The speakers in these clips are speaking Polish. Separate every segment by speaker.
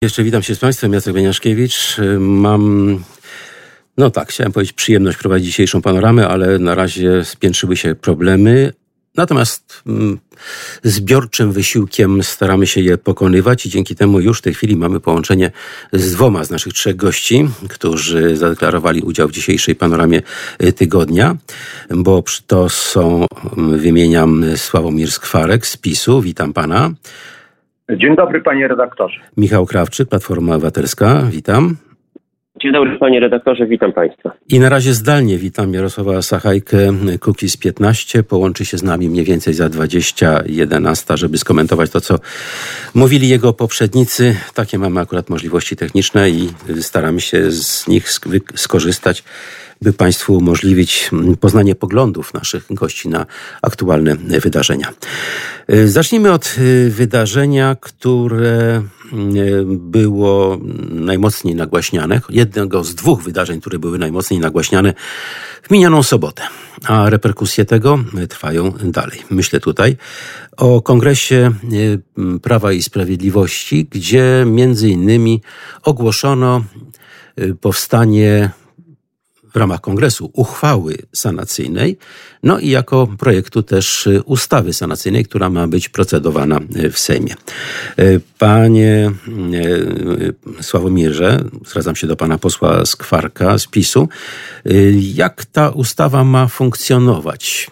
Speaker 1: Jeszcze witam się z Państwem, Jacek Beniaszkiewicz. Chciałem powiedzieć przyjemność prowadzić dzisiejszą panoramę, ale na razie spiętrzyły się problemy. Natomiast zbiorczym wysiłkiem staramy się je pokonywać i dzięki temu już w tej chwili mamy połączenie z dwoma z naszych trzech gości, którzy zadeklarowali udział w dzisiejszej panoramie tygodnia, bo to są, wymieniam, Sławomir Skwarek z PiS-u. Witam pana.
Speaker 2: Dzień dobry, panie redaktorze.
Speaker 1: Michał Krawczyk, Platforma Obywatelska. Witam.
Speaker 3: Dzień dobry, panie redaktorze, witam państwa.
Speaker 1: I na razie zdalnie witam Jarosława Sachajkę, Kukiz15. Połączy się z nami mniej więcej za 20:11, żeby skomentować to, co mówili jego poprzednicy. Takie mamy akurat możliwości techniczne i staramy się z nich skorzystać, by Państwu umożliwić poznanie poglądów naszych gości na aktualne wydarzenia. Zacznijmy od wydarzenia, które było najmocniej nagłaśniane. Jednego z dwóch wydarzeń, które były najmocniej nagłaśniane w minioną sobotę. A reperkusje tego trwają dalej. Myślę tutaj o Kongresie Prawa i Sprawiedliwości, gdzie między innymi ogłoszono powstanie w ramach kongresu uchwały sanacyjnej, no i jako projektu też ustawy sanacyjnej, która ma być procedowana w Sejmie. Panie Sławomirze, zwracam się do pana posła Skwarka z PiS-u. Jak ta ustawa ma funkcjonować?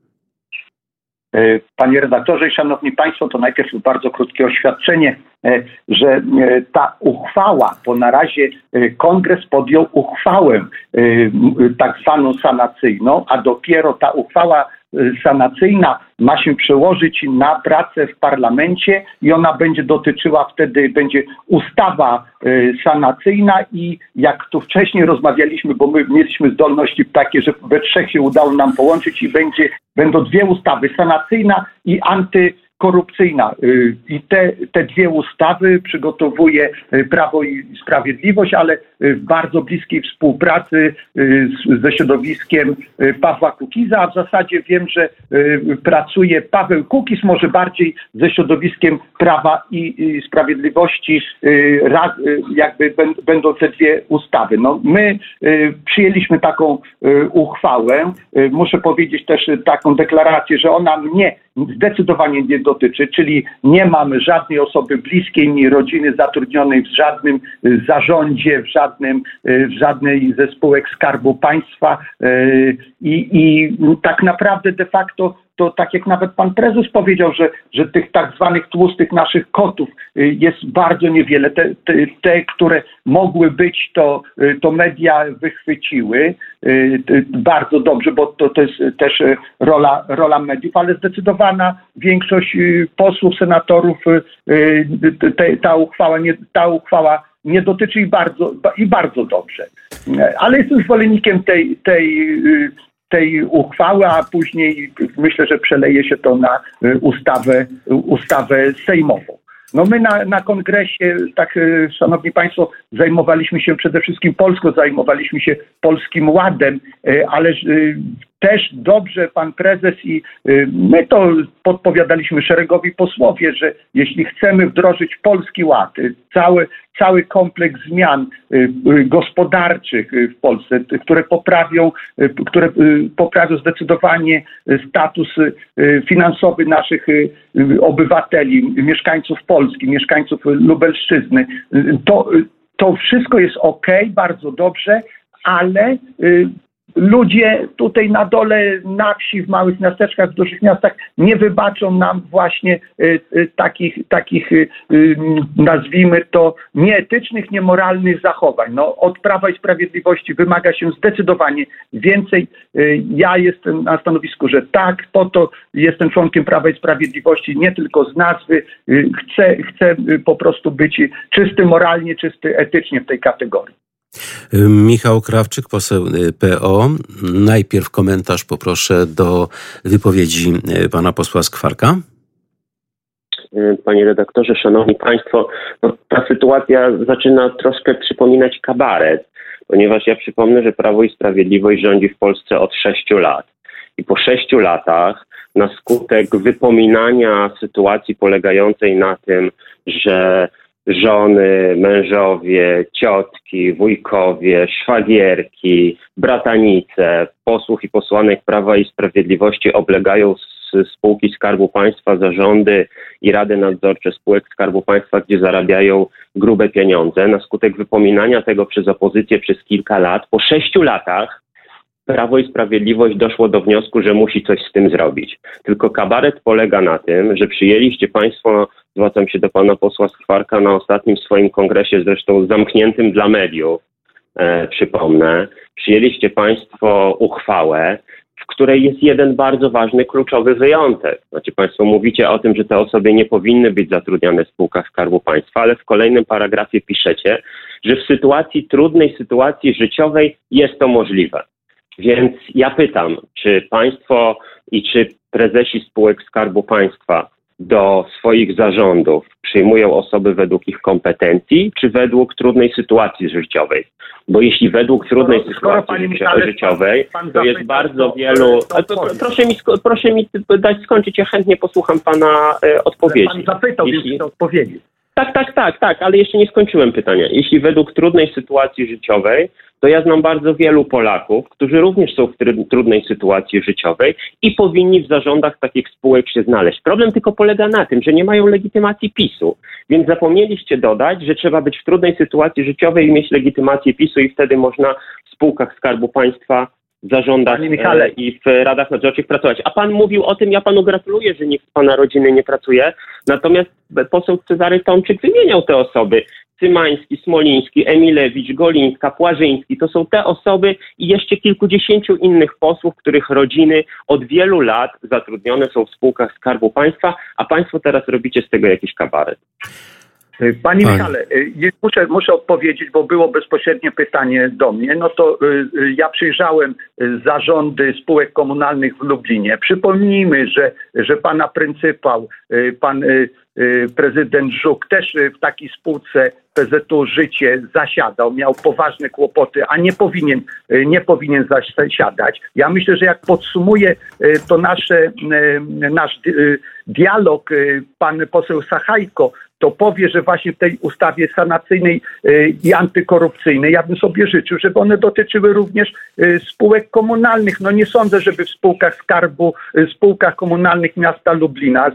Speaker 2: Panie redaktorze i szanowni państwo, to najpierw bardzo krótkie oświadczenie, że ta uchwała, bo na razie kongres podjął uchwałę tak zwaną sanacyjną, a dopiero ta uchwała sanacyjna ma się przełożyć na pracę w parlamencie i ona będzie dotyczyła wtedy, będzie ustawa sanacyjna i jak tu wcześniej rozmawialiśmy, bo my mieliśmy zdolności takie, że we trzech się udało nam połączyć i będą dwie ustawy, sanacyjna i antykorupcyjna. I te dwie ustawy przygotowuje Prawo i Sprawiedliwość, ale w bardzo bliskiej współpracy ze środowiskiem Pawła Kukiza, a w zasadzie wiem, że pracuje Paweł Kukiz, może bardziej ze środowiskiem Prawa i Sprawiedliwości, jakby będą te dwie ustawy. No, my przyjęliśmy taką uchwałę, muszę powiedzieć też taką deklarację, że ona mnie zdecydowanie nie dotyczy, czyli nie mamy żadnej osoby bliskiej mi, rodziny zatrudnionej w żadnym zarządzie, w żadnej ze spółek Skarbu Państwa i tak naprawdę de facto to tak jak nawet pan prezes powiedział, że tych tak zwanych tłustych naszych kotów jest bardzo niewiele. Te które mogły być, to media wychwyciły bardzo dobrze, bo to jest też rola mediów, ale zdecydowana większość posłów, senatorów ta uchwała nie dotyczy i bardzo dobrze. Ale jestem zwolennikiem tej uchwały, a później myślę, że przeleje się to na ustawę sejmową. No my na kongresie, tak szanowni państwo, zajmowaliśmy się przede wszystkim Polską, zajmowaliśmy się Polskim Ładem, ale też dobrze pan prezes i my to podpowiadaliśmy szeregowi posłowie, że jeśli chcemy wdrożyć Polski Ład, cały kompleks zmian gospodarczych w Polsce, które poprawią zdecydowanie status finansowy naszych obywateli, mieszkańców Polski, mieszkańców Lubelszczyzny, to wszystko jest okej, bardzo dobrze, ale ludzie tutaj na dole, na wsi, w małych miasteczkach, w dużych miastach nie wybaczą nam właśnie takich nazwijmy to nieetycznych, niemoralnych zachowań. No, od Prawa i Sprawiedliwości wymaga się zdecydowanie więcej. Ja jestem na stanowisku, że tak, po to jestem członkiem Prawa i Sprawiedliwości, nie tylko z nazwy. Chcę po prostu być czysty moralnie, czysty etycznie w tej kategorii.
Speaker 1: Michał Krawczyk, poseł PO. Najpierw komentarz poproszę do wypowiedzi pana posła Skwarka.
Speaker 3: Panie redaktorze, szanowni państwo, ta sytuacja zaczyna troszkę przypominać kabaret, ponieważ ja przypomnę, że Prawo i Sprawiedliwość rządzi w Polsce od 6 lat. I po 6 latach na skutek wypominania sytuacji polegającej na tym, że żony, mężowie, ciotki, wujkowie, szwagierki, bratanice, posłów i posłanek Prawa i Sprawiedliwości oblegają spółki Skarbu Państwa, zarządy i rady nadzorcze spółek Skarbu Państwa, gdzie zarabiają grube pieniądze. Na skutek wypominania tego przez opozycję przez kilka lat, po 6 latach Prawo i Sprawiedliwość doszło do wniosku, że musi coś z tym zrobić. Tylko kabaret polega na tym, że przyjęliście Państwo, zwracam się do pana posła Skwarka, na ostatnim swoim kongresie, zresztą zamkniętym dla mediów, przypomnę, przyjęliście Państwo uchwałę, w której jest jeden bardzo ważny, kluczowy wyjątek. Znaczy Państwo mówicie o tym, że te osoby nie powinny być zatrudniane w spółkach Skarbu Państwa, ale w kolejnym paragrafie piszecie, że w trudnej sytuacji życiowej jest to możliwe. Więc ja pytam, czy państwo i czy prezesi spółek Skarbu Państwa do swoich zarządów przyjmują osoby według ich kompetencji, czy według trudnej sytuacji życiowej? Bo jeśli według trudnej sytuacji życiowej, to jest bardzo wielu... Proszę mi dać skończyć, ja chętnie posłucham pana odpowiedzi.
Speaker 2: Pan zapytał, więc chcę odpowiedzieć.
Speaker 3: Tak, ale jeszcze nie skończyłem pytania. Jeśli według trudnej sytuacji życiowej, to ja znam bardzo wielu Polaków, którzy również są w trudnej sytuacji życiowej i powinni w zarządach takich spółek się znaleźć. Problem tylko polega na tym, że nie mają legitymacji PiS-u, więc zapomnieliście dodać, że trzeba być w trudnej sytuacji życiowej i mieć legitymację PiS-u i wtedy można w spółkach Skarbu Państwa, w zarządach i w radach nadzorczych pracować. A pan mówił o tym, ja panu gratuluję, że nikt z pana rodziny nie pracuje, natomiast poseł Cezary Tomczyk wymieniał te osoby. Cymański, Smoliński, Emilewicz, Golińska, Płażyński. To są te osoby i jeszcze kilkudziesięciu innych posłów, których rodziny od wielu lat zatrudnione są w spółkach Skarbu Państwa, a państwo teraz robicie z tego jakiś kabaret.
Speaker 2: Panie Michale, muszę odpowiedzieć, bo było bezpośrednie pytanie do mnie. No to ja przyjrzałem zarządy spółek komunalnych w Lublinie. Przypomnijmy, że pana pryncypał, pan prezydent Żuk też w takiej spółce PZU Życie zasiadał, miał poważne kłopoty, a nie powinien zasiadać. Ja myślę, że jak podsumuję to nasz dialog, pan poseł Sachajko, to powie, że właśnie w tej ustawie sanacyjnej i antykorupcyjnej ja bym sobie życzył, żeby one dotyczyły również spółek komunalnych. No nie sądzę, żeby w spółkach komunalnych miasta Lublina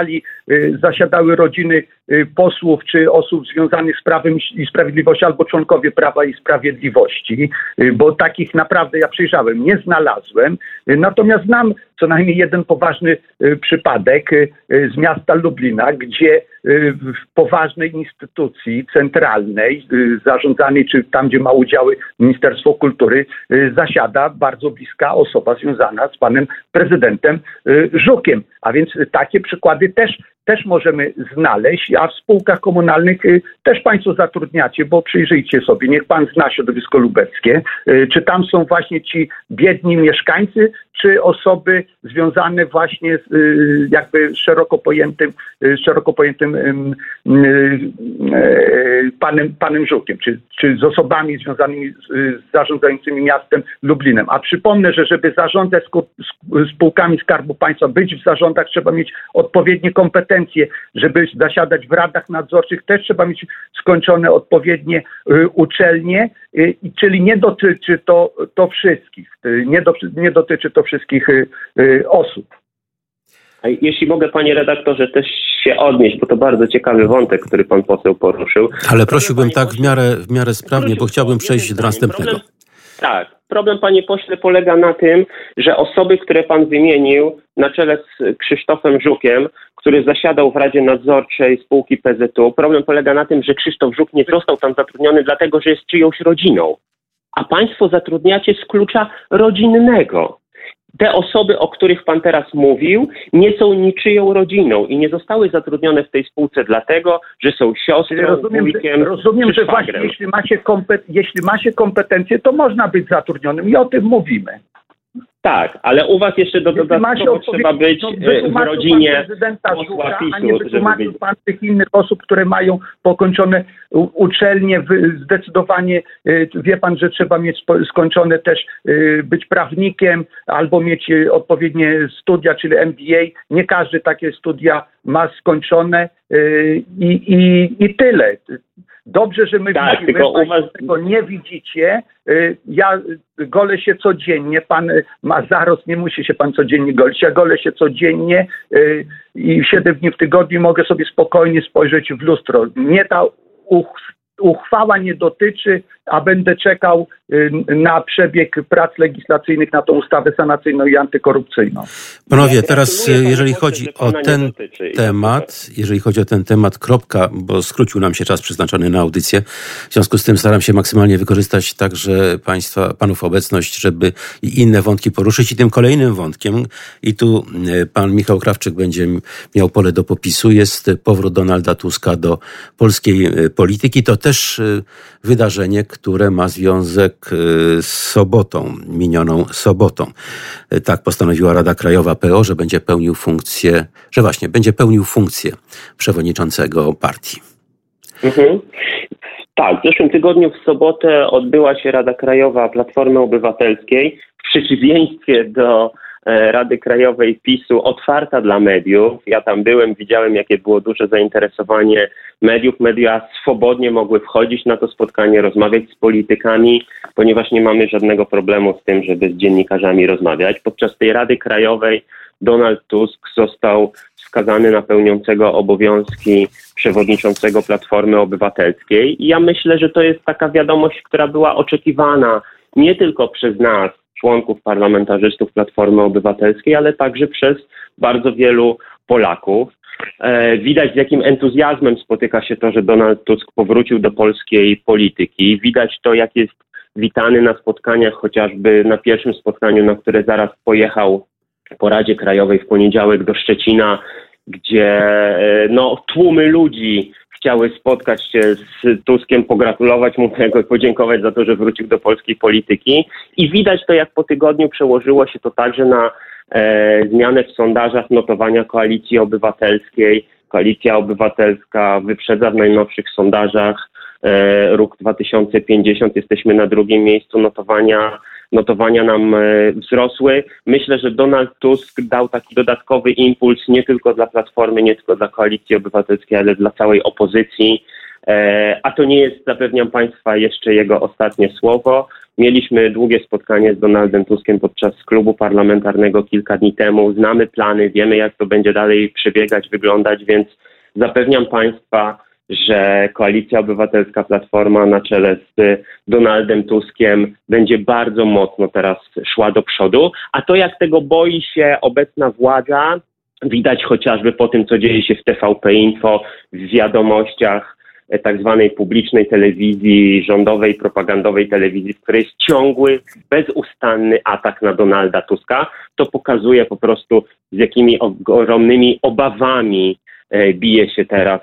Speaker 2: zasiadały rodziny posłów czy osób związanych z Prawem i Sprawiedliwością albo członkowie Prawa i Sprawiedliwości, bo takich naprawdę ja przyjrzałem, nie znalazłem. Natomiast znam co najmniej jeden poważny przypadek z miasta Lublina, gdzie w poważnej instytucji centralnej, zarządzanej, czy tam, gdzie ma udziały Ministerstwo Kultury, zasiada bardzo bliska osoba związana z panem prezydentem Żukiem. A więc takie przykłady też możemy znaleźć, a w spółkach komunalnych też państwo zatrudniacie, bo przyjrzyjcie sobie, niech pan zna środowisko lubeckie, czy tam są właśnie ci biedni mieszkańcy, czy osoby związane właśnie z jakby szeroko pojętym panem Żukiem, czy z osobami związanymi z zarządzającymi miastem Lublinem. A przypomnę, że żeby zarządzać spółkami Skarbu Państwa, być w zarządach, trzeba mieć odpowiednie kompetencje, żeby zasiadać w radach nadzorczych, też trzeba mieć skończone odpowiednie uczelnie, czyli nie dotyczy to wszystkich, nie dotyczy to wszystkich osób.
Speaker 3: A jeśli mogę, panie redaktorze, też się odnieść, bo to bardzo ciekawy wątek, który pan poseł poruszył.
Speaker 1: Ale prosiłbym tak w miarę sprawnie, bo chciałbym przejść do następnego.
Speaker 3: Problem, panie pośle, polega na tym, że osoby, które pan wymienił na czele z Krzysztofem Żukiem, który zasiadał w Radzie Nadzorczej spółki PZU, problem polega na tym, że Krzysztof Żuk nie został tam zatrudniony dlatego, że jest czyjąś rodziną. A państwo zatrudniacie z klucza rodzinnego. Te osoby, o których pan teraz mówił, nie są niczyją rodziną i nie zostały zatrudnione w tej spółce dlatego, że są siostrą, wujkiem.
Speaker 2: Rozumiem, że właśnie jeśli ma się kompetencje, to można być zatrudnionym i o tym mówimy.
Speaker 3: Tak, ale u was jeszcze dodatkowo trzeba być w rodzinie posła PiS-u,
Speaker 2: a nie wytłumaczył pan tych innych osób, które mają pokończone uczelnie. Zdecydowanie wie pan, że trzeba mieć skończone też być prawnikiem albo mieć odpowiednie studia, czyli MBA. Nie każdy takie studia ma skończone i tyle. Dobrze, że my
Speaker 3: tak,
Speaker 2: widzimy, Państwo tego nie widzicie. Ja golę się codziennie, pan ma zarost, nie musi się pan codziennie golić. Ja golę się codziennie i 7 dni w tygodniu mogę sobie spokojnie spojrzeć w lustro. Mnie ta uchwała nie dotyczy, a będę czekał na przebieg prac legislacyjnych na tą ustawę sanacyjną i antykorupcyjną.
Speaker 1: Panowie, teraz jeżeli chodzi o ten temat, kropka, bo skrócił nam się czas przeznaczony na audycję. W związku z tym staram się maksymalnie wykorzystać także panów obecność, żeby i inne wątki poruszyć. I tym kolejnym wątkiem, i tu pan Michał Krawczyk będzie miał pole do popisu, jest powrót Donalda Tuska do polskiej polityki. To też wydarzenie, które ma związek z sobotą, minioną sobotą. Tak postanowiła Rada Krajowa PO, że będzie pełnił funkcję przewodniczącego partii.
Speaker 3: Tak, w zeszłym tygodniu w sobotę odbyła się Rada Krajowa Platformy Obywatelskiej. W przeciwieństwie do Rady Krajowej PiS-u otwarta dla mediów. Ja tam byłem, widziałem, jakie było duże zainteresowanie mediów. Media swobodnie mogły wchodzić na to spotkanie, rozmawiać z politykami, ponieważ nie mamy żadnego problemu z tym, żeby z dziennikarzami rozmawiać. Podczas tej Rady Krajowej Donald Tusk został wskazany na pełniącego obowiązki przewodniczącego Platformy Obywatelskiej. I ja myślę, że to jest taka wiadomość, która była oczekiwana nie tylko przez nas, członków parlamentarzystów Platformy Obywatelskiej, ale także przez bardzo wielu Polaków. Widać, z jakim entuzjazmem spotyka się to, że Donald Tusk powrócił do polskiej polityki. Widać to, jak jest witany na spotkaniach, chociażby na pierwszym spotkaniu, na które zaraz pojechał po Radzie Krajowej w poniedziałek do Szczecina, gdzie tłumy ludzi chciały spotkać się z Tuskiem, pogratulować mu tego i podziękować za to, że wrócił do polskiej polityki. I widać to, jak po tygodniu przełożyło się to także na zmianę w sondażach notowania Koalicji Obywatelskiej. Koalicja Obywatelska wyprzedza w najnowszych sondażach Ruch 2050. Jesteśmy na drugim miejscu, notowania nam wzrosły. Myślę, że Donald Tusk dał taki dodatkowy impuls nie tylko dla Platformy, nie tylko dla Koalicji Obywatelskiej, ale dla całej opozycji. A to nie jest, zapewniam Państwa, jeszcze jego ostatnie słowo. Mieliśmy długie spotkanie z Donaldem Tuskiem podczas klubu parlamentarnego kilka dni temu. Znamy plany, wiemy, jak to będzie dalej przebiegać, wyglądać, więc zapewniam Państwa, że Koalicja Obywatelska, Platforma na czele z Donaldem Tuskiem będzie bardzo mocno teraz szła do przodu. A to, jak tego boi się obecna władza, widać chociażby po tym, co dzieje się w TVP Info, w wiadomościach tak zwanej publicznej telewizji, rządowej, propagandowej telewizji, w której jest ciągły, bezustanny atak na Donalda Tuska. To pokazuje po prostu, z jakimi ogromnymi obawami bije się teraz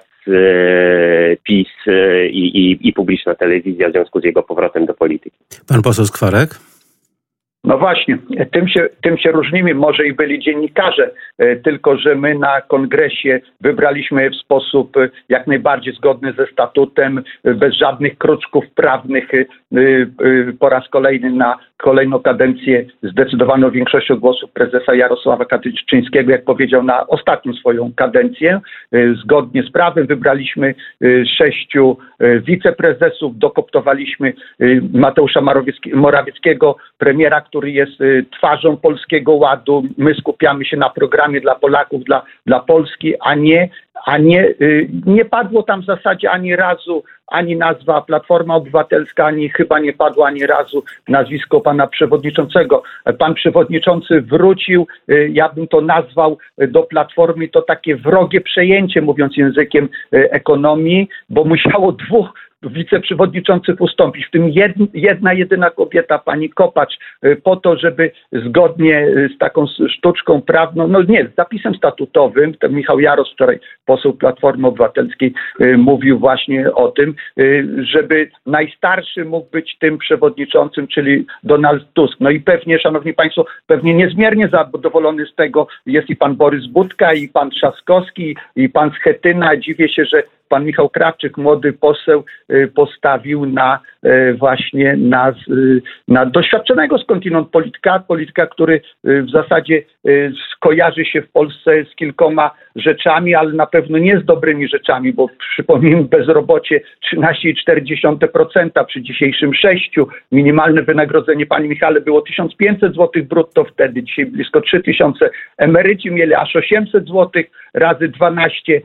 Speaker 3: PiS i publiczna telewizja w związku z jego powrotem do polityki.
Speaker 1: Pan poseł Skwarek?
Speaker 2: No właśnie, tym się różnimy. Może i byli dziennikarze, tylko że my na kongresie wybraliśmy w sposób jak najbardziej zgodny ze statutem, bez żadnych kruczków prawnych, po raz kolejny na kolejną kadencję zdecydowaną większością głosów prezesa Jarosława Kaczyńskiego, jak powiedział, na ostatnią swoją kadencję. Zgodnie z prawem wybraliśmy 6 wiceprezesów, dokoptowaliśmy Mateusza Morawieckiego, premiera, który jest twarzą Polskiego Ładu. My skupiamy się na programie dla Polaków, dla Polski, a nie padło tam w zasadzie ani razu ani nazwa Platforma Obywatelska, ani chyba nie padło ani razu nazwisko pana przewodniczącego. Pan przewodniczący wrócił, ja bym to nazwał do Platformy, to takie wrogie przejęcie, mówiąc językiem ekonomii, bo musiało 2 wiceprzewodniczących ustąpić, w tym jedna jedyna kobieta, pani Kopacz, po to, żeby zgodnie z taką sztuczką prawną, z zapisem statutowym, ten Michał Jaros, wczoraj poseł Platformy Obywatelskiej, mówił właśnie o tym, żeby najstarszy mógł być tym przewodniczącym, czyli Donald Tusk. No i pewnie, szanowni państwo, pewnie niezmiernie zadowolony z tego jest i pan Borys Budka, i pan Trzaskowski, i pan Schetyna. Dziwię się, że pan Michał Krawczyk, młody poseł, postawił na właśnie na doświadczonego skądinąd polityka, który w zasadzie kojarzy się w Polsce z kilkoma rzeczami, ale na pewno nie z dobrymi rzeczami, bo przypomnijmy, bezrobocie 13,4% przy dzisiejszym 6%, minimalne wynagrodzenie, panie Michale, było 1500 zł brutto wtedy, dzisiaj blisko 3000, emeryci mieli aż 800 zł razy 12,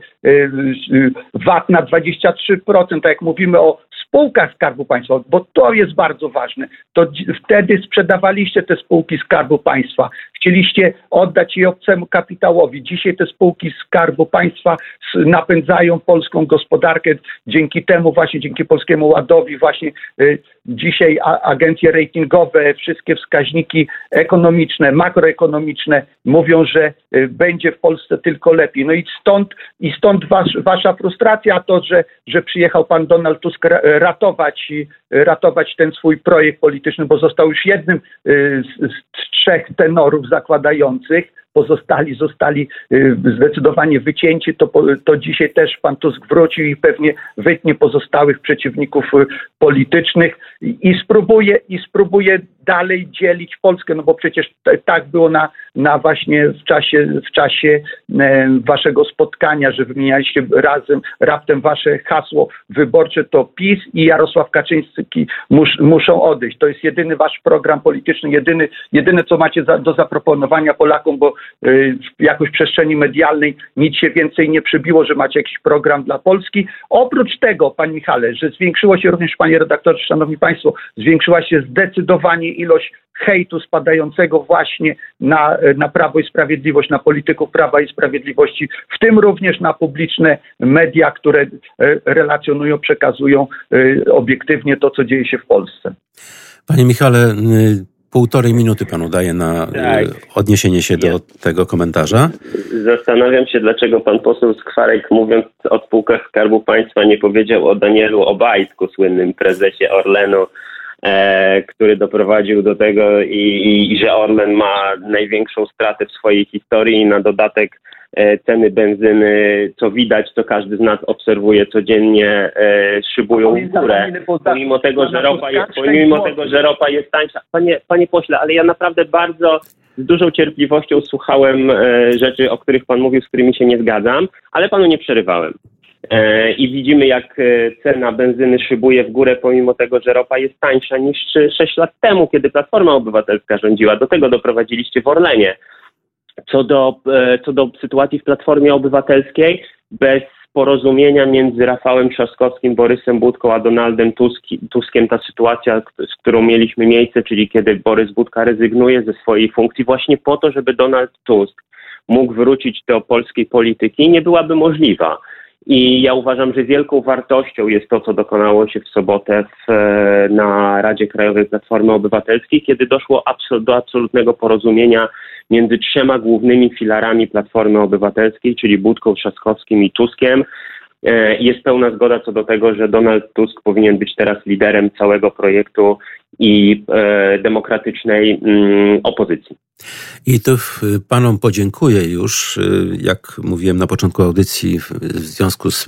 Speaker 2: VAT na 23%, tak jak mówimy o spółkach Skarbu Państwa, bo to jest bardzo ważne. To wtedy sprzedawaliście te spółki Skarbu Państwa. Chcieliście oddać je obcemu kapitałowi. Dzisiaj te spółki Skarbu Państwa napędzają polską gospodarkę. Dzięki temu właśnie, dzięki Polskiemu Ładowi właśnie dzisiaj agencje ratingowe, wszystkie wskaźniki ekonomiczne, makroekonomiczne mówią, że będzie w Polsce tylko lepiej. No i stąd wasza frustracja, to, że przyjechał pan Donald Tusk ratować ten swój projekt polityczny, bo został już jednym z 3 tenorów zakładających. Pozostali zostali zdecydowanie wycięci, to dzisiaj też pan Tusk wrócił i pewnie wytnie pozostałych przeciwników politycznych i spróbuje dalej dzielić Polskę, no bo przecież tak było na właśnie w czasie waszego spotkania, że wymienialiście raptem wasze hasło wyborcze, to PiS i Jarosław Kaczyński muszą odejść. To jest jedyny wasz program polityczny, jedyne co macie do zaproponowania Polakom, bo jakoś w przestrzeni medialnej nic się więcej nie przybiło, że macie jakiś program dla Polski. Oprócz tego, panie Michale, że zwiększyło się również, panie redaktorze, szanowni państwo, zwiększyła się zdecydowanie ilość hejtu spadającego właśnie na Prawo i Sprawiedliwość, na polityków Prawa i Sprawiedliwości, w tym również na publiczne media, które relacjonują, przekazują obiektywnie to, co dzieje się w Polsce.
Speaker 1: Panie Michale, 1,5 minuty panu daję na odniesienie się do tego komentarza.
Speaker 3: Zastanawiam się, dlaczego pan poseł Skwarek, mówiąc o spółkach Skarbu Państwa, nie powiedział o Danielu Obajtku, słynnym prezesie Orlenu, który doprowadził do tego i że Orlen ma największą stratę w swojej historii i na dodatek ceny benzyny, co widać, co każdy z nas obserwuje codziennie, szybują w górę, pomimo tego, że ropa jest tańsza. Panie pośle, ale ja naprawdę bardzo z dużą cierpliwością słuchałem rzeczy, o których pan mówił, z którymi się nie zgadzam, ale panu nie przerywałem. I widzimy, jak cena benzyny szybuje w górę, pomimo tego, że ropa jest tańsza niż 6 lat temu, kiedy Platforma Obywatelska rządziła. Do tego doprowadziliście w Orlenie. Co do sytuacji w Platformie Obywatelskiej, bez porozumienia między Rafałem Trzaskowskim, Borysem Budką a Donaldem Tuskiem, ta sytuacja, z którą mieliśmy miejsce, czyli kiedy Borys Budka rezygnuje ze swojej funkcji właśnie po to, żeby Donald Tusk mógł wrócić do polskiej polityki, nie byłaby możliwa. I ja uważam, że wielką wartością jest to, co dokonało się w sobotę na Radzie Krajowej Platformy Obywatelskiej, kiedy doszło do absolutnego porozumienia między 3 głównymi filarami Platformy Obywatelskiej, czyli Budką, Trzaskowskim i Tuskiem. Jest pełna zgoda co do tego, że Donald Tusk powinien być teraz liderem całego projektu i demokratycznej opozycji.
Speaker 1: I to panom podziękuję już, jak mówiłem na początku audycji, w związku z,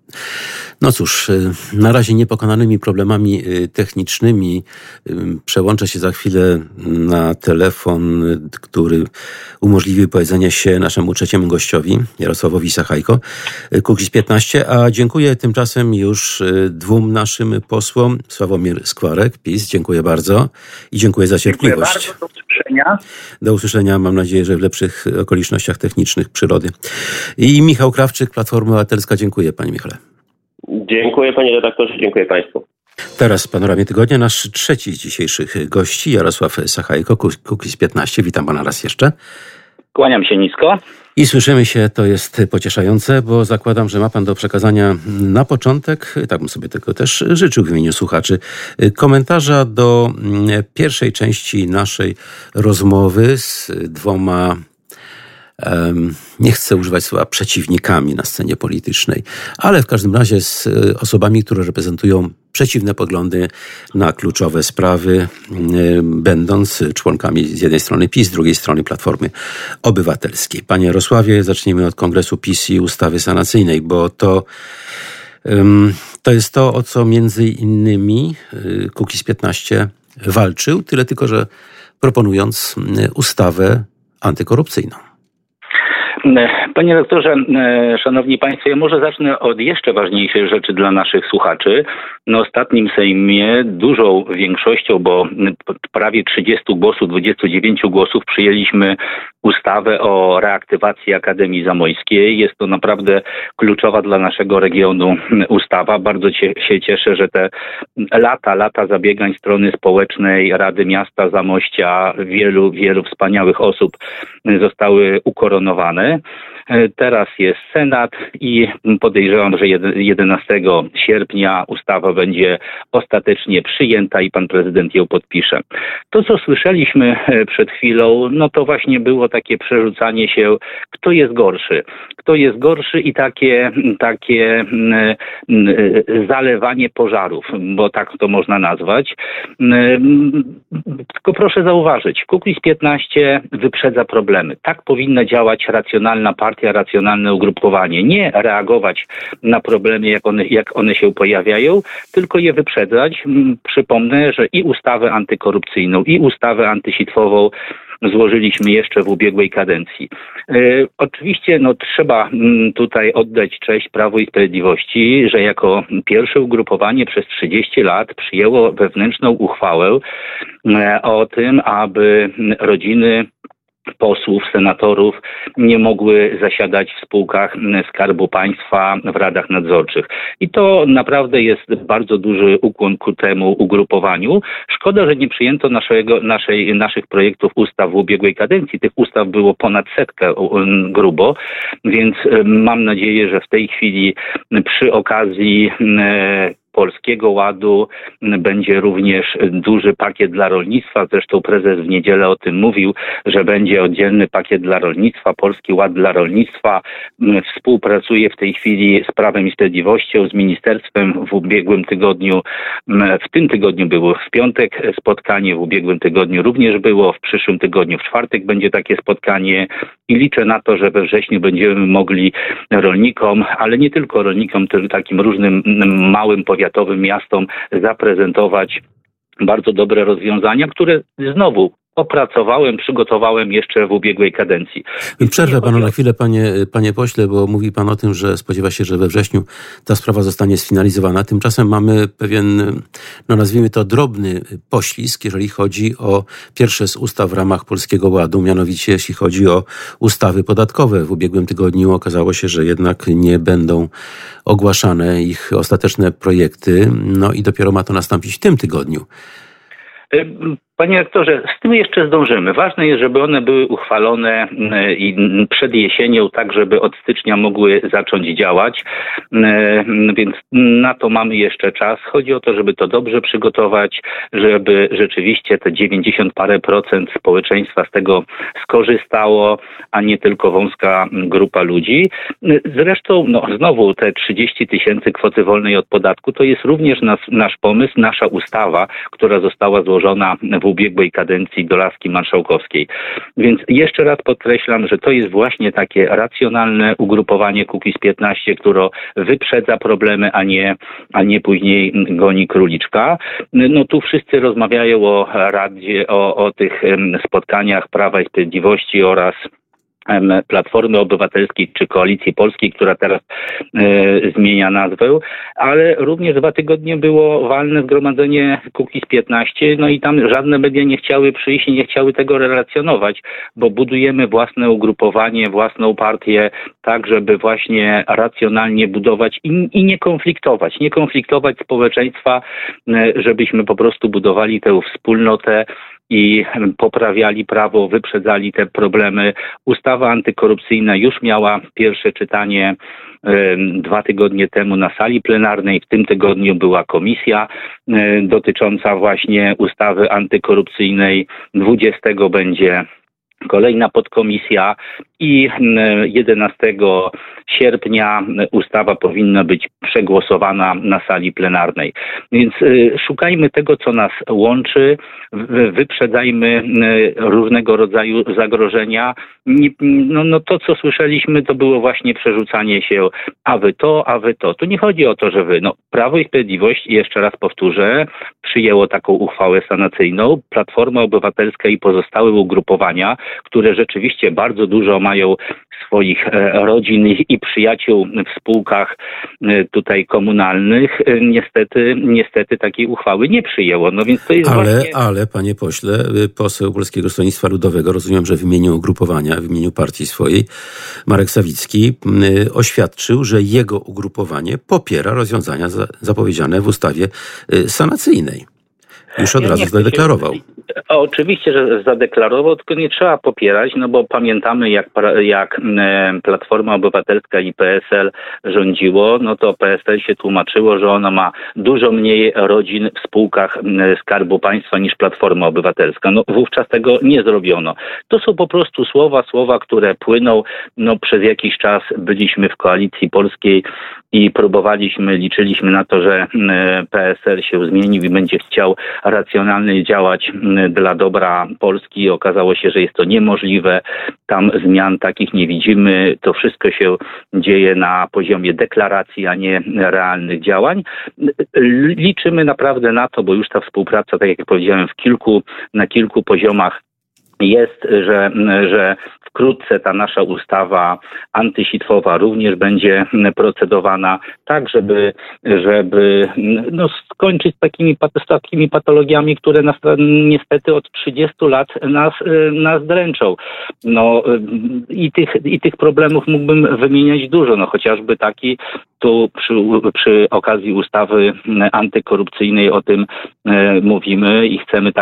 Speaker 1: no cóż, na razie niepokonanymi problemami technicznymi. Przełączę się za chwilę na telefon, który umożliwi powiedzenie się naszemu trzeciemu gościowi, Jarosławowi Sachajko, Kukiz15, a dziękuję tymczasem już 2 naszym posłom, Sławomir Skwarek, PiS, dziękuję bardzo i dziękuję za cierpliwość.
Speaker 2: Dziękuję bardzo, do usłyszenia.
Speaker 1: Do usłyszenia, mam nadzieję, że w lepszych okolicznościach technicznych przyrody. I Michał Krawczyk, Platforma Obywatelska. Dziękuję, panie Michale.
Speaker 3: Dziękuję, panie redaktorze, dziękuję państwu.
Speaker 1: Teraz w Panoramie Tygodnia nasz trzeci z dzisiejszych gości, Jarosław Sachajko, Kukiz15. Witam pana raz jeszcze.
Speaker 4: Kłaniam się nisko.
Speaker 1: I słyszymy się, to jest pocieszające, bo zakładam, że ma pan do przekazania na początek, tak bym sobie tego też życzył w imieniu słuchaczy, komentarza do pierwszej części naszej rozmowy z 2, nie chcę używać słowa przeciwnikami na scenie politycznej, ale w każdym razie z osobami, które reprezentują przeciwne poglądy na kluczowe sprawy, będąc członkami z jednej strony PiS, z drugiej strony Platformy Obywatelskiej. Panie Jarosławie, zacznijmy od Kongresu PiS i ustawy sanacyjnej, bo to To jest to, o co między innymi Kukiz15 walczył, tyle tylko, że proponując ustawę antykorupcyjną.
Speaker 4: Panie doktorze, szanowni państwo, ja może zacznę od jeszcze ważniejszej rzeczy dla naszych słuchaczy. Na ostatnim Sejmie dużą większością, bo prawie 30 głosów, 29 głosów przyjęliśmy ustawę o reaktywacji Akademii Zamojskiej. Jest to naprawdę kluczowa dla naszego regionu ustawa. Bardzo się cieszę, że te lata zabiegań strony społecznej, Rady Miasta Zamościa, wielu wspaniałych osób zostały ukoronowane. Teraz jest Senat i podejrzewam, że 11 sierpnia ustawa będzie ostatecznie przyjęta i pan prezydent ją podpisze. To, co słyszeliśmy przed chwilą, no to właśnie było takie przerzucanie się, kto jest gorszy. Kto jest gorszy i takie zalewanie pożarów, bo tak to można nazwać. Tylko proszę zauważyć, Kukiz15 wyprzedza problemy. Tak powinna działać racjonalna partia, racjonalne ugrupowanie. Nie reagować na problemy, jak one się pojawiają, tylko je wyprzedzać. Przypomnę, że i ustawę antykorupcyjną, i ustawę antysitwową złożyliśmy jeszcze w ubiegłej kadencji. Oczywiście trzeba tutaj oddać cześć Prawu i Sprawiedliwości, że jako pierwsze ugrupowanie przez 30 lat przyjęło wewnętrzną uchwałę o tym, aby rodziny posłów, senatorów nie mogły zasiadać w spółkach Skarbu Państwa w radach nadzorczych. I to naprawdę jest bardzo duży ukłon ku temu ugrupowaniu. Szkoda, że nie przyjęto naszych projektów ustaw w ubiegłej kadencji. Tych ustaw było ponad 100 grubo, więc mam nadzieję, że w tej chwili przy okazji Polskiego Ładu będzie również duży pakiet dla rolnictwa. Zresztą prezes w niedzielę o tym mówił, że będzie oddzielny pakiet dla rolnictwa, Polski Ład dla rolnictwa. Współpracuje w tej chwili z Prawem i Sprawiedliwością, z ministerstwem. W tym tygodniu było w piątek spotkanie, w ubiegłym tygodniu również było, w przyszłym tygodniu w czwartek będzie takie spotkanie i liczę na to, że we wrześniu będziemy mogli rolnikom, ale nie tylko rolnikom, tylko takim różnym małym powiatowym miastom zaprezentować bardzo dobre rozwiązania, które znowu przygotowałem jeszcze w ubiegłej kadencji.
Speaker 1: Przerwę panu na chwilę, panie pośle, bo mówi pan o tym, że spodziewa się, że we wrześniu ta sprawa zostanie sfinalizowana. Tymczasem mamy pewien, nazwijmy to drobny poślizg, jeżeli chodzi o pierwsze z ustaw w ramach Polskiego Ładu, mianowicie jeśli chodzi o ustawy podatkowe. W ubiegłym tygodniu okazało się, że jednak nie będą ogłaszane ich ostateczne projekty, i dopiero ma to nastąpić w tym tygodniu.
Speaker 4: Panie rektorze, z tym jeszcze zdążymy. Ważne jest, żeby one były uchwalone i przed jesienią, tak żeby od stycznia mogły zacząć działać, więc na to mamy jeszcze czas. Chodzi o to, żeby to dobrze przygotować, żeby rzeczywiście te 90 parę procent społeczeństwa z tego skorzystało, a nie tylko wąska grupa ludzi. Zresztą znowu te 30 000 kwoty wolnej od podatku to jest również nasz pomysł, nasza ustawa, która została złożona w ubiegłej kadencji do laski marszałkowskiej. Więc jeszcze raz podkreślam, że to jest właśnie takie racjonalne ugrupowanie Kukiz15, które wyprzedza problemy, a nie później goni króliczka. Tu wszyscy rozmawiają o Radzie, o tych spotkaniach Prawa i Sprawiedliwości oraz Platformy Obywatelskiej czy Koalicji Polskiej, która teraz zmienia nazwę, ale również 2 tygodnie było walne zgromadzenie Kukiz15, i tam żadne media nie chciały przyjść i nie chciały tego relacjonować, bo budujemy własne ugrupowanie, własną partię, tak żeby właśnie racjonalnie budować i nie konfliktować społeczeństwa, żebyśmy po prostu budowali tę wspólnotę i poprawiali prawo, wyprzedzali te problemy. Ustawa antykorupcyjna już miała pierwsze czytanie 2 tygodnie temu na sali plenarnej. W tym tygodniu była komisja dotycząca właśnie ustawy antykorupcyjnej. 20 będzie kolejna podkomisja i 11 sierpnia ustawa powinna być przegłosowana na sali plenarnej. Więc szukajmy tego, co nas łączy, wyprzedzajmy różnego rodzaju zagrożenia. To, co słyszeliśmy, to było właśnie przerzucanie się, a wy to, a wy to. Tu nie chodzi o to, że wy. Prawo i Sprawiedliwość, jeszcze raz powtórzę, przyjęło taką uchwałę sanacyjną. Platforma Obywatelska i pozostałe ugrupowania, które rzeczywiście bardzo dużo mają swoich rodzin i przyjaciół w spółkach tutaj komunalnych, niestety takiej uchwały nie przyjęło. Więc to jest
Speaker 1: ale panie pośle, poseł Polskiego Stronnictwa Ludowego, rozumiem, że w imieniu ugrupowania, w imieniu partii swojej, Marek Sawicki oświadczył, że jego ugrupowanie popiera rozwiązania zapowiedziane w ustawie sanacyjnej. Już od razu zadeklarował.
Speaker 4: Oczywiście, że zadeklarował, tylko nie trzeba popierać, bo pamiętamy jak Platforma Obywatelska i PSL rządziło, to PSL się tłumaczyło, że ona ma dużo mniej rodzin w spółkach Skarbu Państwa niż Platforma Obywatelska. Wówczas tego nie zrobiono. To są po prostu słowa, które płyną. Przez jakiś czas byliśmy w Koalicji Polskiej i liczyliśmy na to, że PSL się zmienił i będzie chciał racjonalnie działać dla dobra Polski. Okazało się, że jest to niemożliwe. Tam zmian takich nie widzimy. To wszystko się dzieje na poziomie deklaracji, a nie realnych działań. Liczymy naprawdę na to, bo już ta współpraca, tak jak powiedziałem, na kilku poziomach jest, że wkrótce ta nasza ustawa antysitwowa również będzie procedowana, tak żeby skończyć z takimi patologiami, które nas niestety od 30 lat nas dręczą. I tych problemów mógłbym wymieniać dużo, chociażby taki, tu przy okazji ustawy antykorupcyjnej o tym mówimy i chcemy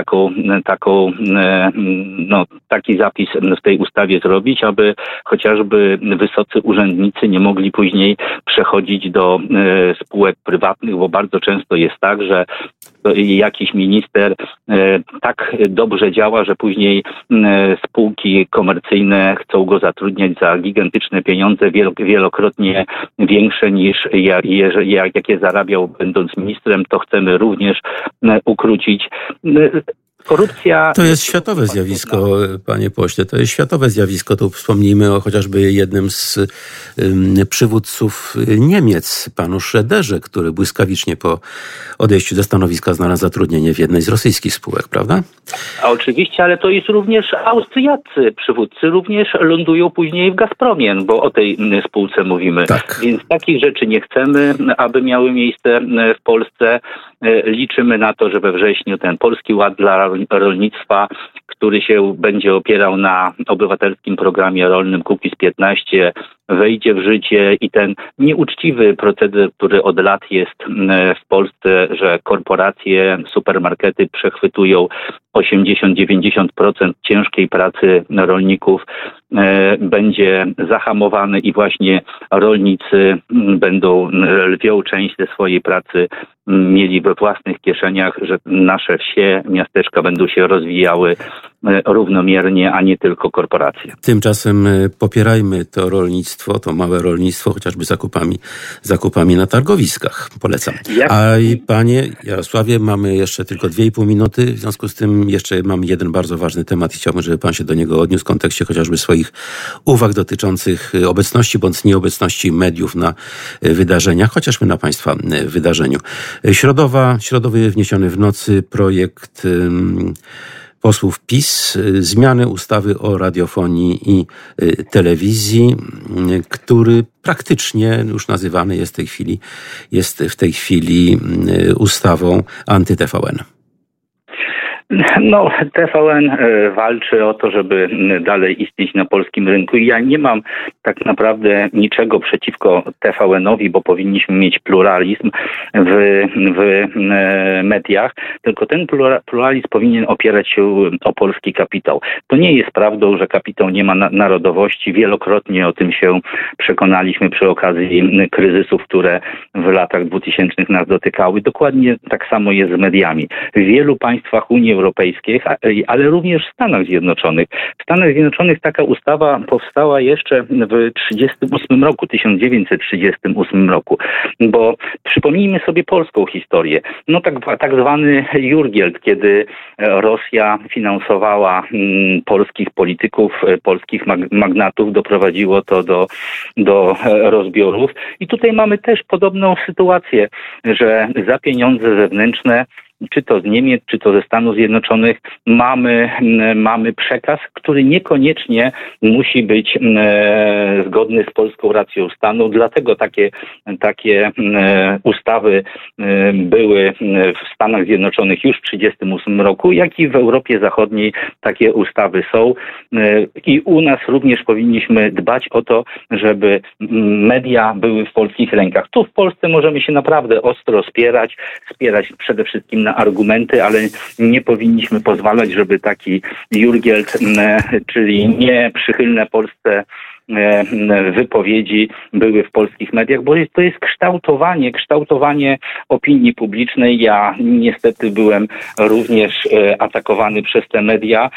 Speaker 4: taki zapis w tej ustawie zrobić, aby chociażby wysocy urzędnicy nie mogli później przechodzić do spółek prywatnych, bo bardzo często jest tak, że jakiś minister tak dobrze działa, że później spółki komercyjne chcą go zatrudniać za gigantyczne pieniądze, wielokrotnie większe niż jakie zarabiał będąc ministrem. To chcemy również ukrócić. Korupcja...
Speaker 1: To jest światowe zjawisko, panie pośle, to jest światowe zjawisko. Tu wspomnijmy o chociażby jednym z przywódców Niemiec, panu Schröderze, który błyskawicznie po odejściu ze stanowiska znalazł zatrudnienie w jednej z rosyjskich spółek, prawda?
Speaker 4: A oczywiście, ale to jest również austriaccy przywódcy, również lądują później w Gazpromie, bo o tej spółce mówimy.
Speaker 1: Tak.
Speaker 4: Więc takich rzeczy nie chcemy, aby miały miejsce w Polsce. Liczymy na to, że we wrześniu ten Polski Ład dla rolnictwa, który się będzie opierał na obywatelskim programie rolnym Kukiz 15, wejdzie w życie i ten nieuczciwy proceder, który od lat jest w Polsce, że korporacje, supermarkety przechwytują 80-90% ciężkiej pracy rolników, będzie zahamowany i właśnie rolnicy będą lwią część ze swojej pracy mieli we własnych kieszeniach, że nasze wsie, miasteczka będą się rozwijały równomiernie, a nie tylko korporacje.
Speaker 1: Tymczasem popierajmy to rolnictwo, to małe rolnictwo, chociażby zakupami na targowiskach. Polecam. A panie Jarosławie, mamy jeszcze tylko 2,5 minuty. W związku z tym jeszcze mam jeden bardzo ważny temat i chciałbym, żeby pan się do niego odniósł w kontekście chociażby swoich uwag dotyczących obecności bądź nieobecności mediów na wydarzeniach, chociażby na państwa wydarzeniu. Środowy wniesiony w nocy projekt posłów PiS, zmiany ustawy o radiofonii i telewizji, który praktycznie już nazywany jest w tej chwili ustawą anty-TVN.
Speaker 4: TVN walczy o to, żeby dalej istnieć na polskim rynku i ja nie mam tak naprawdę niczego przeciwko TVN-owi, bo powinniśmy mieć pluralizm w mediach, tylko ten pluralizm powinien opierać się o polski kapitał. To nie jest prawdą, że kapitał nie ma narodowości. Wielokrotnie o tym się przekonaliśmy przy okazji kryzysów, które w latach 2000 nas dotykały. Dokładnie tak samo jest z mediami. W wielu państwach Unii Europejskich, ale również w Stanach Zjednoczonych. W Stanach Zjednoczonych taka ustawa powstała jeszcze w 1938 roku, bo przypomnijmy sobie polską historię. No tak zwany Jurgield, kiedy Rosja finansowała polskich polityków, polskich magnatów, doprowadziło to do rozbiorów. I tutaj mamy też podobną sytuację, że za pieniądze zewnętrzne, czy to z Niemiec, czy to ze Stanów Zjednoczonych, mamy przekaz, który niekoniecznie musi być zgodny z polską racją stanu. Dlatego takie ustawy były w Stanach Zjednoczonych już w 1938 roku, jak i w Europie Zachodniej takie ustawy są. I u nas również powinniśmy dbać o to, żeby media były w polskich rękach. Tu w Polsce możemy się naprawdę ostro spierać przede wszystkim na argumenty, ale nie powinniśmy pozwalać, żeby taki Jurgield, czyli nieprzychylne Polsce wypowiedzi były w polskich mediach, bo to jest kształtowanie opinii publicznej. Ja niestety byłem również atakowany przez te media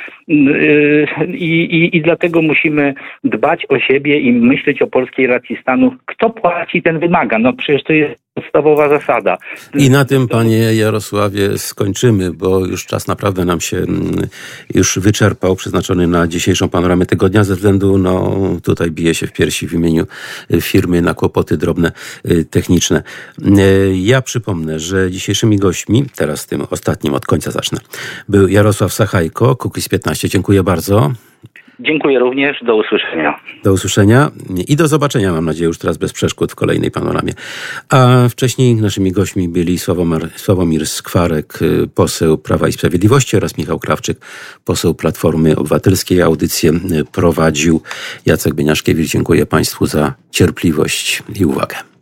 Speaker 4: i dlatego musimy dbać o siebie i myśleć o polskiej racji stanu. Kto płaci, ten wymaga. No przecież to jest podstawowa zasada.
Speaker 1: I na tym, panie Jarosławie, skończymy, bo już czas naprawdę nam się już wyczerpał, przeznaczony na dzisiejszą panoramę tygodnia, ze względu, tutaj bije się w piersi w imieniu firmy na kłopoty drobne techniczne. Ja przypomnę, że dzisiejszymi gośćmi, teraz tym ostatnim, od końca zacznę, był Jarosław Sachajko, Kukiz15. Dziękuję bardzo.
Speaker 4: Dziękuję również. Do usłyszenia.
Speaker 1: Do usłyszenia i do zobaczenia, mam nadzieję, już teraz bez przeszkód w kolejnej panoramie. A wcześniej naszymi gośćmi byli Sławomir Skwarek, poseł Prawa i Sprawiedliwości, oraz Michał Krawczyk, poseł Platformy Obywatelskiej. Audycję prowadził Jacek Bieniaszkiewicz. Dziękuję Państwu za cierpliwość i uwagę.